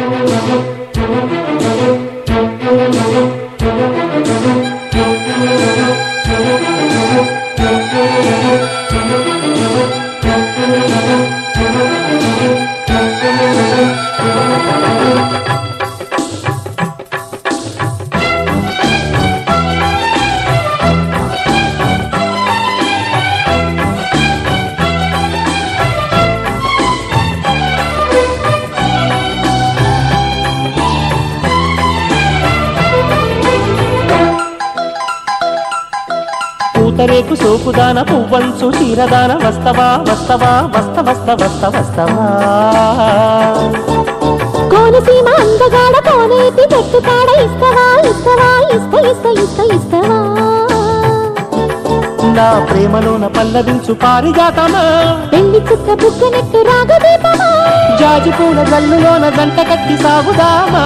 పూతరేకు సోకుదాన పువ్వంచు చీరదాన వస్తవా వస్తవా వస్త వస్త వస్త వస్తవా కోనసీమ అందగాడ కోనేటి చెట్టుకాడ ఇస్తవా ఇస్తవా ఇస్త ఇస్త ఇస్త ఇస్తవా నా ప్రేమలోన పల్లవించు పారిజాతమా పెళ్లి చుక్క బుగ్గనెట్టు రాగదీపమా జాజి పూల జల్లులోన గంట కట్టి సాగుదామా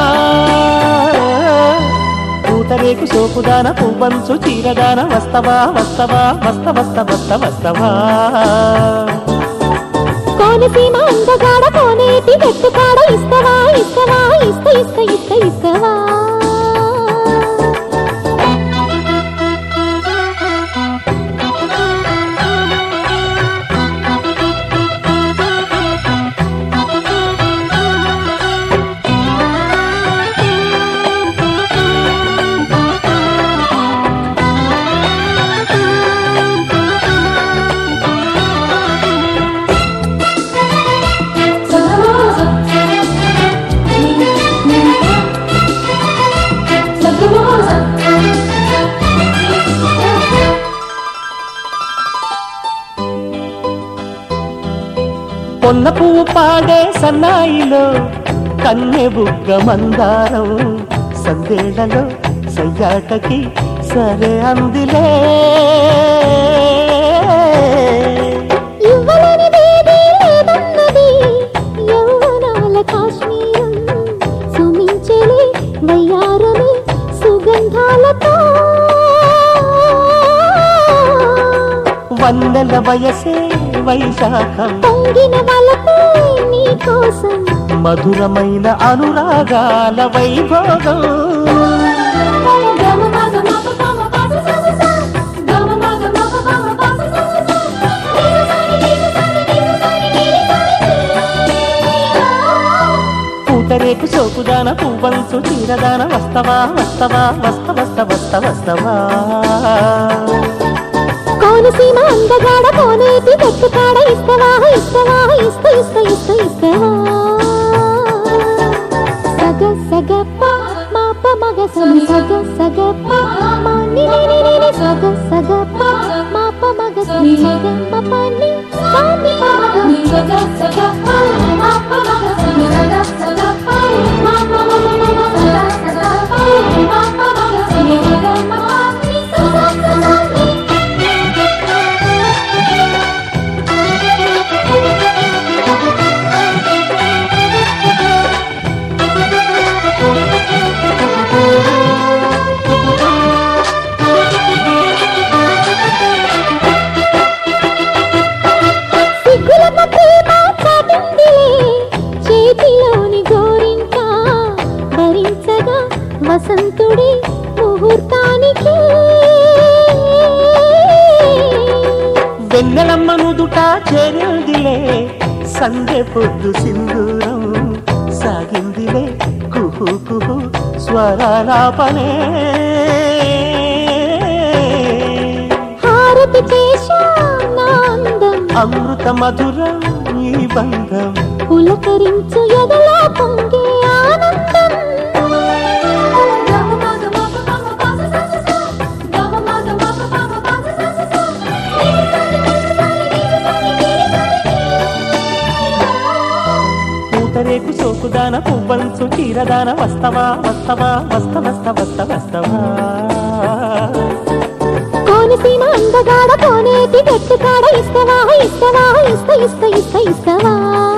పూతరేకు సోకుదాన పువ్వంచు చీరదాన వస్తవా వస్తవా వస్త వస్త వస్త వస్తవా కోనసీమ అందగాడ కోనేటి చెట్టుకాడ ఇస్తవా ఇస్తవా ఇస్త ఇస్త ఇస్త ఇస్తవా పొన్న పువ్వు పాడే సన్నాయిలో కన్నె బుగ్గ మందారం సందేళ్లలో సయ్యాటకి సరే అందిలే ఇవ్వలేనిదేదీ లేదన్నది యవ్వనాల కాశ్మీరం సుమించెలే వయ్యారమే సుగంధాలతో వన్నెల వయసే వైశాఖం పొంగిన వలపే నీ కోసం మధురమైన అనురాగాల వైభోగం పూతరేకు సోకుదాన పువ్వంచు చీరదాన వస్తవా వస్తవా వస్త వస్త వస్త వస్తవా కోనసీమ అందగాడ కోనేటి చెట్టుకాడ ఇస్తవా ఇస్తవా ఇస్త ఇస్త ఇస్త ఇస్తవా సగ సగ ప మా ప మగ సమ సగ సగ ప మా ని ని ని ని ని సగ సగ ప మా ప మగ సమ సగ మ ప ని ప ని ప మగ సగ సగ ప మా ప మగ సమ సగ సగ ప మా ప మగ సగ సగ ప మా ప మగ సమ సగ మ ప ని సగ సగ ని చేతిలోని గోరింట భరించగా వసంతుడి ముహూర్తానికి వెన్నెలమ్మ నుదుట చేరిందిలే సందె పొద్దు సింధూరం సాగిందిలే కుహు కుహు స్వరాలాపనే హారతి చేశానందం అమృత మధురం ఈ బంధం పులకరించు ఎదలా పొంగే ఆనందం పూతరేకు సోకుదాన పువ్వంచు చీరదాన వస్తవా వస్తవా వస్త వస్త వస్త వస్తవా కోనసీమ అందగాడ కోనేటి చెట్టుకాడ ఇస్తవా ఇస్తవా ఇస్త ఇస్త ఇస్త ఇస్తవా